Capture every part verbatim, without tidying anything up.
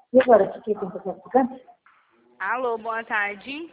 E agora, o que que você quer ficar? Alô, boa tarde.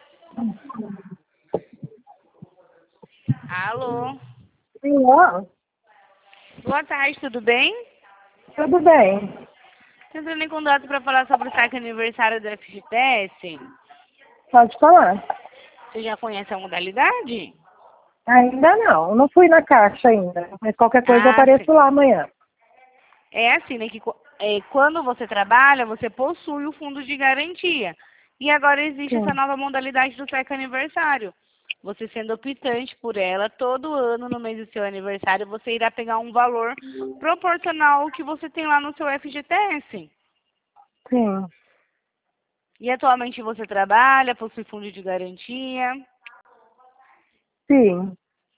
Alô. Olá, Boa tarde, tudo bem? tudo bem? Tentando em contato para falar sobre o saque aniversário do F G T S. Pode falar. Você já conhece a modalidade? Ainda não, não fui na caixa ainda, mas qualquer coisa eu Ah, sim. apareço lá amanhã. É assim, né? Que co- é, quando você trabalha, você possui o fundo de garantia. E agora existe essa Sim. nova modalidade do saque aniversário. Você sendo optante por ela, todo ano, no mês do seu aniversário, você irá pegar um valor proporcional ao que você tem lá no seu F G T S. Sim, E atualmente você trabalha, possui fundo de garantia. sim.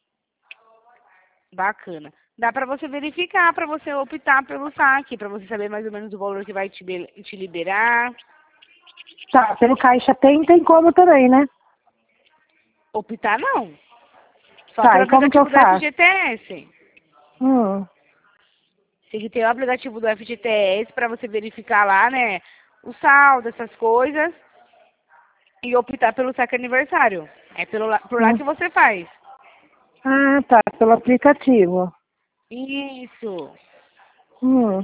Bacana. Dá para você verificar, para você optar pelo saque, para você saber mais ou menos o valor que vai te, be- te liberar. Tá, pelo caixa tem, tem como também, né? Optar não. Só Tá, pelo e como que eu aplicativo do faço? F G T S. Hum, Tem que ter o aplicativo do F G T S para você verificar lá, né, o saldo, essas coisas, e optar pelo saque aniversário. É pelo, lá- por lá hum. que você faz. Ah, tá, pelo aplicativo. Isso. Hum.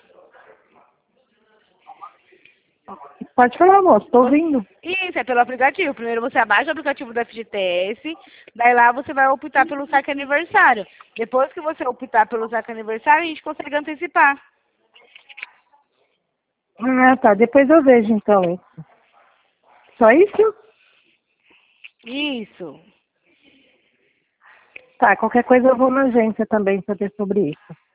Pode falar, moço, tô Você- ouvindo. Isso, é pelo aplicativo. Primeiro você abaixa o aplicativo do F G T S, daí lá você vai optar pelo saque aniversário. Depois que você optar pelo saque aniversário, a gente consegue antecipar. Ah, tá, depois eu vejo então isso. Só isso? Isso. Tá, qualquer coisa eu vou na agência também saber sobre isso.